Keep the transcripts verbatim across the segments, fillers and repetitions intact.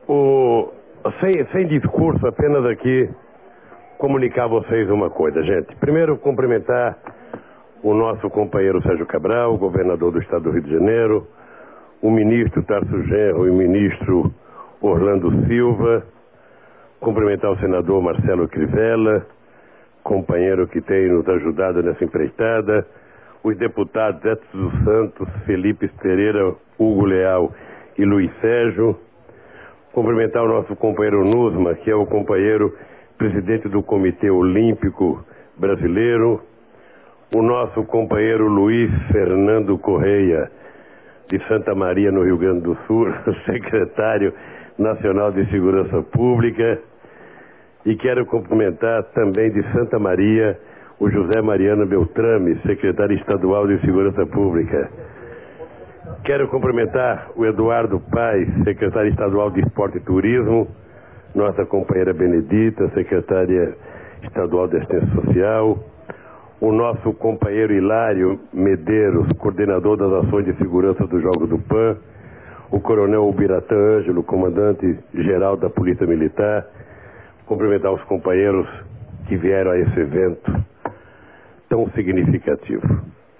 O, sem, sem discurso, apenas aqui comunicar a vocês uma coisa, gente. Primeiro, cumprimentar o nosso companheiro Sérgio Cabral, governador do estado do Rio de Janeiro, o ministro Tarso Genro e o ministro Orlando Silva, cumprimentar o senador Marcelo Crivella, companheiro que tem nos ajudado nessa empreitada, os deputados Edson dos Santos, Felipe Pereira, Hugo Leal e Luiz Sérgio, cumprimentar o nosso companheiro Nusma, que é o companheiro presidente do Comitê Olímpico Brasileiro, o nosso companheiro Luiz Fernando Correia, de Santa Maria, no Rio Grande do Sul, secretário nacional de Segurança Pública, e quero cumprimentar também de Santa Maria o José Mariano Beltrame, secretário estadual de Segurança Pública. Quero cumprimentar o Eduardo Paes, secretário estadual de Esporte e Turismo, nossa companheira Benedita, secretária estadual de Assistência Social, o nosso companheiro Hilário Medeiros, coordenador das ações de segurança dos Jogos do PAN, o coronel Ubiratã Ângelo, comandante-geral da Polícia Militar, cumprimentar os companheiros que vieram a esse evento tão significativo.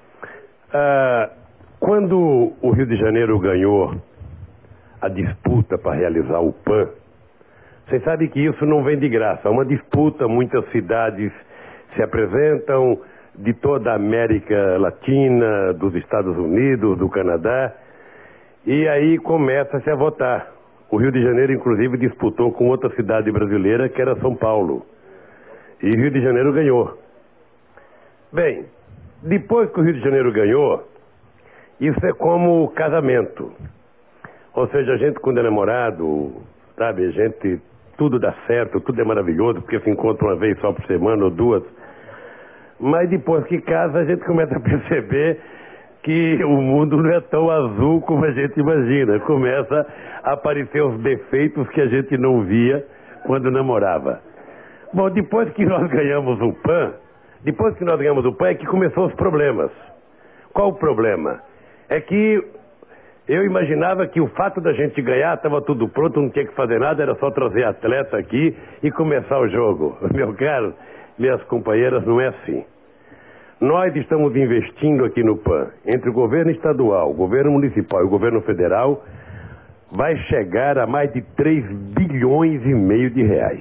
Ah, quando o Rio de Janeiro ganhou a disputa para realizar o PAN, vocês sabem que isso não vem de graça. É uma disputa, muitas cidades se apresentam, de toda a América Latina, dos Estados Unidos, do Canadá, e aí começa-se a votar. O Rio de Janeiro, inclusive, disputou com outra cidade brasileira, que era São Paulo. E o Rio de Janeiro ganhou. Bem, depois que o Rio de Janeiro ganhou, isso é como casamento. Ou seja, a gente quando é namorado, sabe, a gente, tudo dá certo, tudo é maravilhoso, porque se encontra uma vez só por semana ou duas. Mas depois que casa, a gente começa a perceber que o mundo não é tão azul como a gente imagina. Começa a aparecer os defeitos que a gente não via quando namorava. Bom, depois que nós ganhamos o PAN, depois que nós ganhamos o PAN é que começou os problemas. Qual o problema? É que eu imaginava que o fato da gente ganhar, estava tudo pronto, não tinha que fazer nada, era só trazer atleta aqui e começar o jogo. Meu caro, minhas companheiras, não é assim. Nós estamos investindo aqui no PAN, entre o governo estadual, o governo municipal e o governo federal, vai chegar a mais de três bilhões e meio de reais.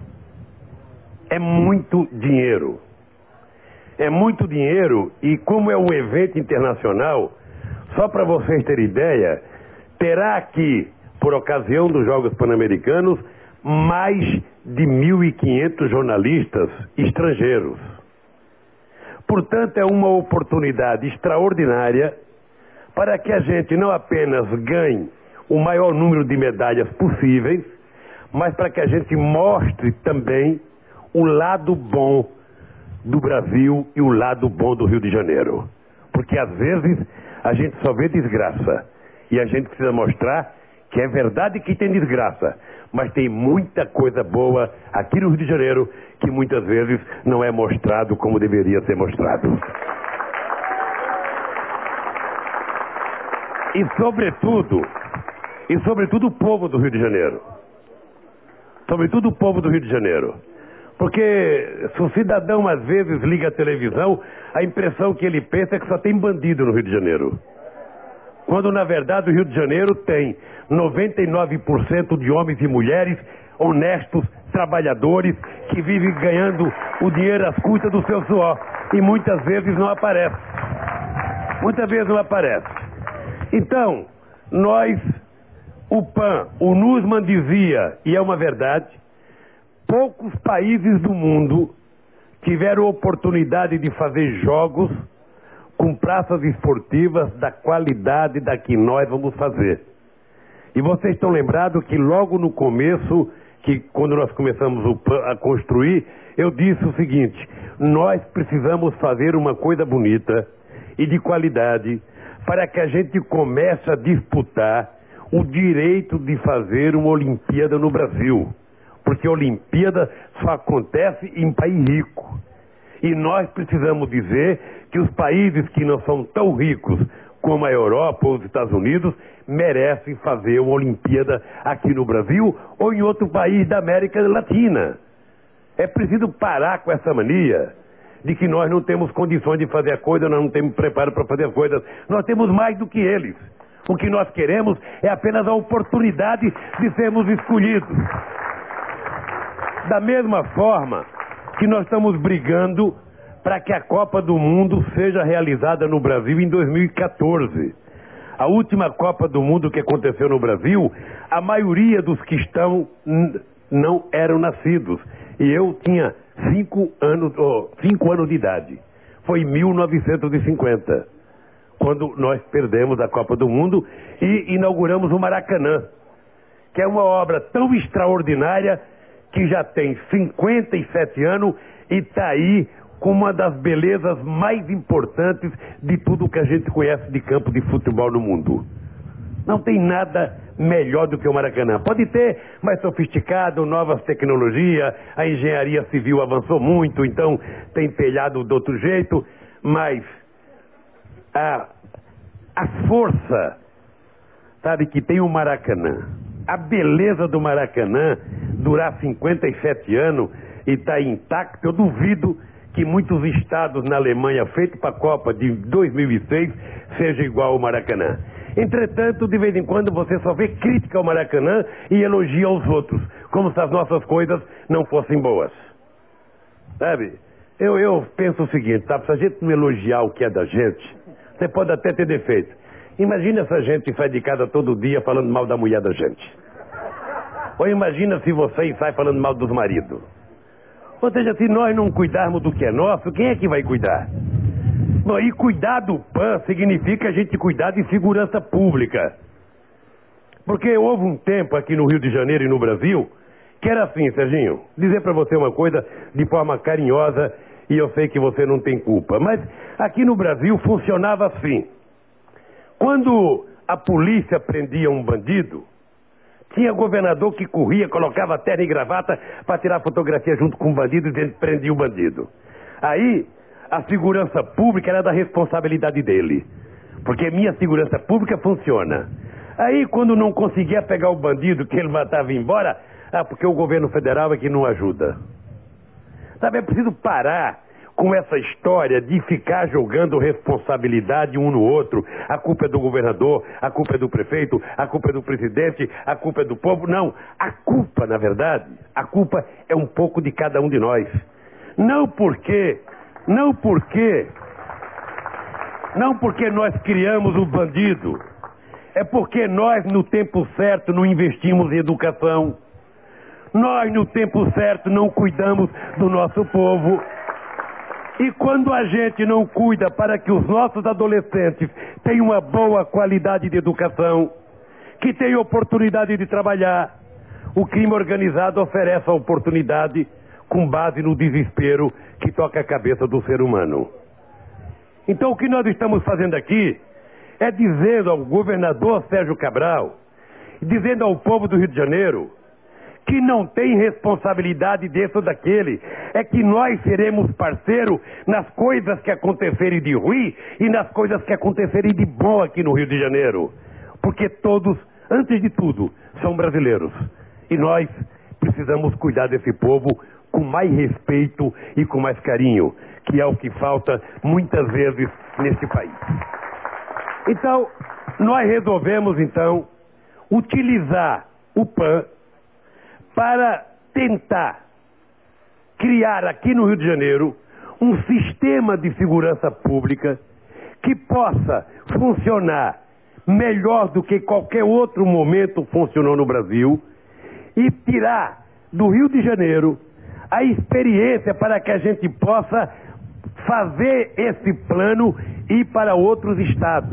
É muito dinheiro. É muito dinheiro e como é um evento internacional, só para vocês terem ideia, terá aqui, por ocasião dos Jogos Pan-Americanos, mais de mil e quinhentos jornalistas estrangeiros. Portanto, é uma oportunidade extraordinária para que a gente não apenas ganhe o maior número de medalhas possíveis, mas para que a gente mostre também o lado bom do Brasil e o lado bom do Rio de Janeiro. Porque às vezes a gente só vê desgraça e a gente precisa mostrar que é verdade que tem desgraça, mas tem muita coisa boa aqui no Rio de Janeiro que muitas vezes não é mostrado como deveria ser mostrado. E sobretudo, e sobretudo o povo do Rio de Janeiro. Sobretudo o povo do Rio de Janeiro. Porque se o cidadão às vezes liga a televisão, a impressão que ele pensa é que só tem bandido no Rio de Janeiro. Quando na verdade o Rio de Janeiro tem noventa e nove por cento de homens e mulheres honestos, trabalhadores, que vivem ganhando o dinheiro às custas do seu suor. E muitas vezes não aparece. Muitas vezes não aparece. Então, nós, o PAN, o Nussmann dizia, e é uma verdade, poucos países do mundo tiveram oportunidade de fazer jogos com praças esportivas da qualidade da que nós vamos fazer. E vocês estão lembrados que logo no começo, que quando nós começamos o PAN a construir, eu disse o seguinte: nós precisamos fazer uma coisa bonita e de qualidade para que a gente comece a disputar o direito de fazer uma Olimpíada no Brasil. Porque a Olimpíada só acontece em país rico. E nós precisamos dizer que os países que não são tão ricos como a Europa ou os Estados Unidos, merecem fazer uma Olimpíada aqui no Brasil ou em outro país da América Latina. É preciso parar com essa mania de que nós não temos condições de fazer a coisa, nós não temos preparo para fazer as coisas. Nós temos mais do que eles. O que nós queremos é apenas a oportunidade de sermos escolhidos. Da mesma forma que nós estamos brigando para que a Copa do Mundo seja realizada no Brasil em dois mil e quatorze. A última Copa do Mundo que aconteceu no Brasil, a maioria dos que estão não eram nascidos. E eu tinha cinco anos, oh, cinco anos de idade. Foi em mil novecentos e cinquenta, quando nós perdemos a Copa do Mundo e inauguramos o Maracanã, que é uma obra tão extraordinária que já tem cinquenta e sete anos e está aí com uma das belezas mais importantes de tudo que a gente conhece de campo de futebol no mundo. Não tem nada melhor do que o Maracanã. Pode ter mais sofisticado, novas tecnologias, a engenharia civil avançou muito, então tem telhado de outro jeito, mas a, a força, sabe, que tem o Maracanã, a beleza do Maracanã durar cinquenta e sete anos e estar tá intacto, eu duvido que muitos estados na Alemanha, feito para a Copa de dois mil e seis, seja igual ao Maracanã. Entretanto, de vez em quando você só vê crítica ao Maracanã e elogia aos outros, como se as nossas coisas não fossem boas. Sabe? Eu, eu penso o seguinte, tá? Se a gente não elogiar o que é da gente, você pode até ter defeito. Imagina essa gente que sai de casa todo dia falando mal da mulher da gente. Ou imagina se você sai falando mal dos maridos. Ou seja, se nós não cuidarmos do que é nosso, quem é que vai cuidar? Bom, e cuidar do P A N significa a gente cuidar de segurança pública. Porque houve um tempo aqui no Rio de Janeiro e no Brasil que era assim, Serginho, dizer para você uma coisa de forma carinhosa, e eu sei que você não tem culpa, mas aqui no Brasil funcionava assim. Quando a polícia prendia um bandido, tinha governador que corria, colocava terno e gravata para tirar fotografia junto com o bandido e prendia o bandido. Aí, a segurança pública era da responsabilidade dele. Porque minha segurança pública funciona. Aí, quando não conseguia pegar o bandido que ele matava e ir embora, ah, porque o governo federal é que não ajuda. Sabe, é preciso parar com essa história de ficar jogando responsabilidade um no outro. A culpa é do governador, a culpa é do prefeito, a culpa é do presidente, a culpa é do povo. Não, a culpa, na verdade, a culpa é um pouco de cada um de nós. Não porque, não porque, não porque nós criamos o bandido. É porque nós, no tempo certo, não investimos em educação. Nós, no tempo certo, não cuidamos do nosso povo. E quando a gente não cuida para que os nossos adolescentes tenham uma boa qualidade de educação, que tenham oportunidade de trabalhar, o crime organizado oferece a oportunidade com base no desespero que toca a cabeça do ser humano. Então o que nós estamos fazendo aqui é dizendo ao governador Sérgio Cabral, dizendo ao povo do Rio de Janeiro, que não tem responsabilidade desse ou daquele, é que nós seremos parceiros nas coisas que acontecerem de ruim e nas coisas que acontecerem de bom aqui no Rio de Janeiro. Porque todos, antes de tudo, são brasileiros. E nós precisamos cuidar desse povo com mais respeito e com mais carinho, que é o que falta muitas vezes nesse país. Então, nós resolvemos, então, utilizar o P A N para tentar criar aqui no Rio de Janeiro um sistema de segurança pública que possa funcionar melhor do que qualquer outro momento funcionou no Brasil e tirar do Rio de Janeiro a experiência para que a gente possa fazer esse plano ir para outros estados.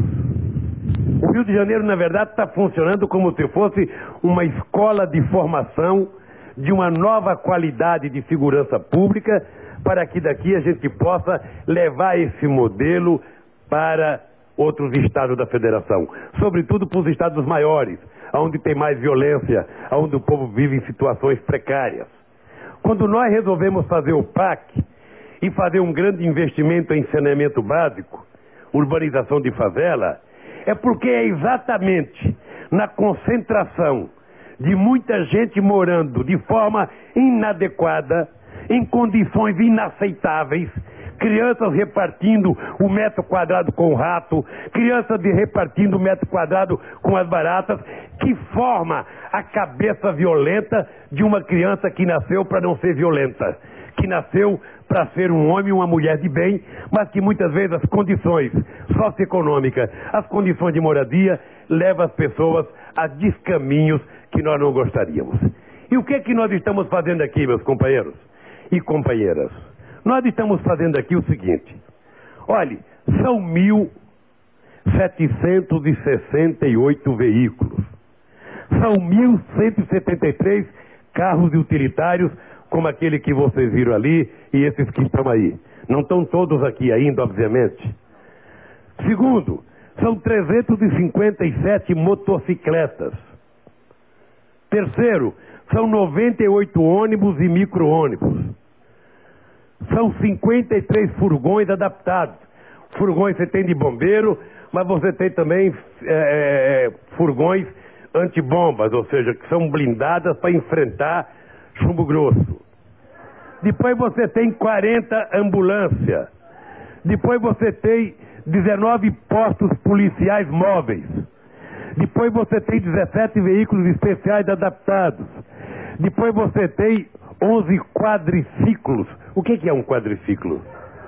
O Rio de Janeiro, na verdade, está funcionando como se fosse uma escola de formação de uma nova qualidade de segurança pública, para que daqui a gente possa levar esse modelo para outros estados da federação. Sobretudo para os estados maiores, onde tem mais violência, onde o povo vive em situações precárias. Quando nós resolvemos fazer o P A C e fazer um grande investimento em saneamento básico, urbanização de favela, É porque é exatamente na concentração de muita gente morando de forma inadequada, em condições inaceitáveis, crianças repartindo o metro quadrado com o rato, crianças de repartindo o metro quadrado com as baratas, que forma a cabeça violenta de uma criança que nasceu para não ser violenta, que nasceu para ser um homem e uma mulher de bem, mas que muitas vezes as condições socioeconômicas, as condições de moradia, levam as pessoas a descaminhos que nós não gostaríamos. E o que é que nós estamos fazendo aqui, meus companheiros e companheiras? Nós estamos fazendo aqui o seguinte: olhe, são mil setecentos e sessenta e oito veículos, são mil cento e setenta e três carros utilitários, como aquele que vocês viram ali e esses que estão aí. Não estão todos aqui ainda, obviamente. Segundo, são trezentos e cinquenta e sete motocicletas. Terceiro, são noventa e oito ônibus e micro-ônibus. São cinquenta e três furgões adaptados. Furgões você tem de bombeiro, mas você tem também é, furgões antibombas, ou seja, que são blindadas para enfrentar chumbo grosso. Depois você tem quarenta ambulâncias. Depois você tem dezenove postos policiais móveis. Depois você tem dezessete veículos especiais adaptados. Depois você tem onze quadriciclos. O que que é um quadriciclo?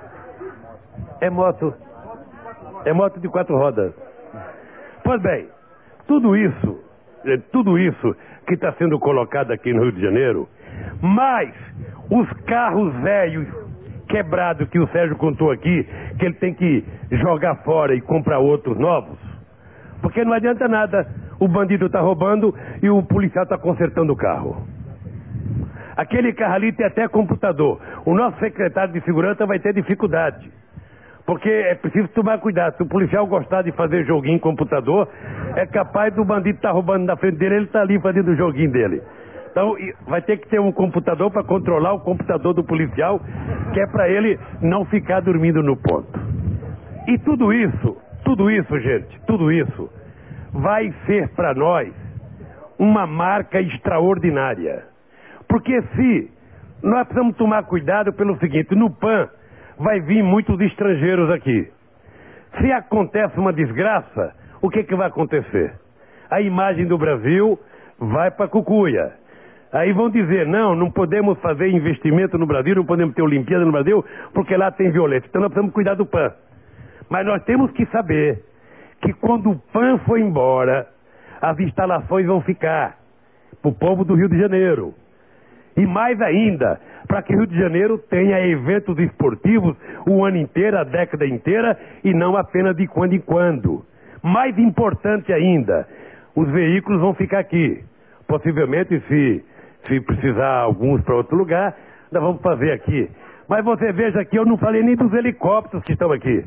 É moto. É moto de quatro rodas. Pois bem, tudo isso, tudo isso que está sendo colocado aqui no Rio de Janeiro, mais os carros velhos quebrados que o Sérgio contou aqui, que ele tem que jogar fora e comprar outros novos, porque não adianta nada, o bandido está roubando e o policial está consertando o carro. Aquele carro ali tem até computador. O nosso secretário de segurança vai ter dificuldade, porque é preciso tomar cuidado. Se o policial gostar de fazer joguinho em computador, é capaz do bandido estar roubando na frente dele, ele está ali fazendo o joguinho dele. Então vai ter que ter um computador para controlar o computador do policial, que é para ele não ficar dormindo no ponto. E tudo isso, tudo isso, gente, tudo isso vai ser para nós uma marca extraordinária. Porque se nós precisamos tomar cuidado pelo seguinte: no P A N vai vir muitos estrangeiros aqui. Se acontece uma desgraça, o que que vai acontecer? A imagem do Brasil vai para a cucuia. Aí vão dizer: não, não podemos fazer investimento no Brasil, não podemos ter Olimpíada no Brasil, porque lá tem violência. Então nós precisamos cuidar do P A N. Mas nós temos que saber que quando o P A N for embora, as instalações vão ficar para o povo do Rio de Janeiro. E mais ainda, para que o Rio de Janeiro tenha eventos esportivos o ano inteiro, a década inteira, e não apenas de quando em quando. Mais importante ainda, os veículos vão ficar aqui. Possivelmente, se, se precisar alguns para outro lugar, nós vamos fazer aqui. Mas você veja que eu não falei nem dos helicópteros que estão aqui.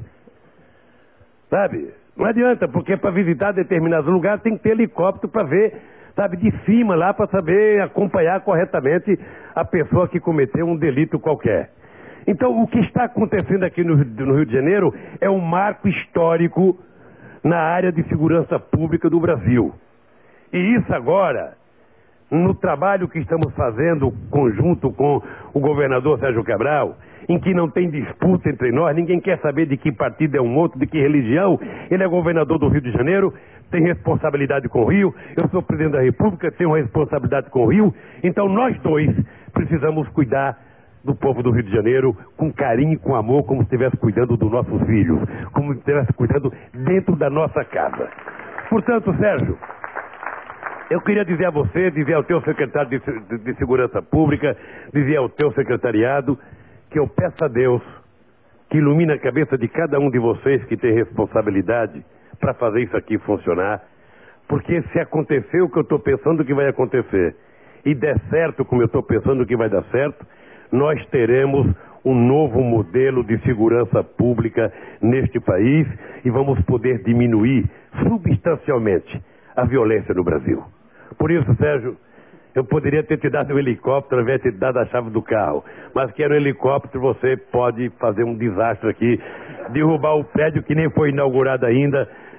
Sabe? Não adianta, porque para visitar determinados lugares tem que ter helicóptero para ver, sabe, de cima lá, para saber acompanhar corretamente a pessoa que cometeu um delito qualquer. Então, o que está acontecendo aqui no, no Rio de Janeiro é um marco histórico na área de segurança pública do Brasil. E isso agora, no trabalho que estamos fazendo conjunto com o governador Sérgio Cabral, em que não tem disputa entre nós, ninguém quer saber de que partido é um outro, de que religião. Ele é governador do Rio de Janeiro, tem responsabilidade com o Rio, eu sou presidente da República, tenho responsabilidade com o Rio, então nós dois precisamos cuidar do povo do Rio de Janeiro com carinho e com amor, como se estivesse cuidando dos nossos filhos, como se estivesse cuidando dentro da nossa casa. Portanto, Sérgio, eu queria dizer a você, dizer ao teu secretário de, de, de Segurança Pública, dizer ao teu secretariado, que eu peço a Deus que ilumine a cabeça de cada um de vocês que tem responsabilidade para fazer isso aqui funcionar, porque se acontecer o que eu estou pensando que vai acontecer e der certo como eu estou pensando que vai dar certo, nós teremos um novo modelo de segurança pública neste país e vamos poder diminuir substancialmente a violência no Brasil. Por isso, Sérgio, eu poderia ter te dado um helicóptero ao invés de ter dado a chave do carro, mas que era um helicóptero, você pode fazer um desastre aqui, derrubar o prédio que nem foi inaugurado ainda,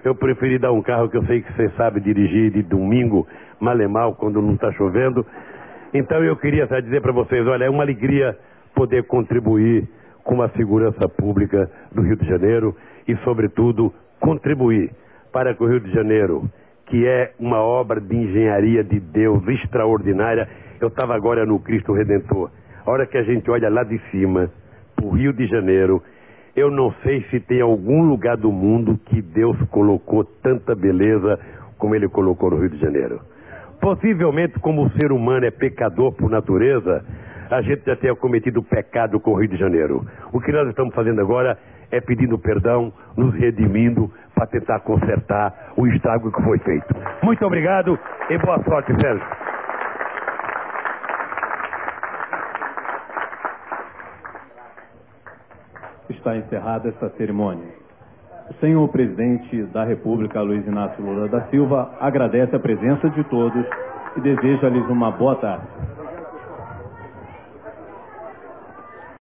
eu preferi dar um carro que eu sei que você sabe dirigir de domingo, mal e mal, quando não está chovendo. Então eu queria só dizer para vocês, olha, é uma alegria poder contribuir com a segurança pública do Rio de Janeiro e, sobretudo, contribuir para que o Rio de Janeiro, que é uma obra de engenharia de Deus extraordinária, eu estava agora no Cristo Redentor, a hora que a gente olha lá de cima, para o Rio de Janeiro, eu não sei se tem algum lugar do mundo que Deus colocou tanta beleza como Ele colocou no Rio de Janeiro. Possivelmente, como o ser humano é pecador por natureza, a gente já tenha cometido pecado com o Rio de Janeiro. O que nós estamos fazendo agora é pedindo perdão, nos redimindo para tentar consertar o estrago que foi feito. Muito obrigado e boa sorte, Sérgio. Está encerrada esta cerimônia. O senhor presidente da República, Luiz Inácio Lula da Silva, agradece a presença de todos e deseja-lhes uma boa tarde.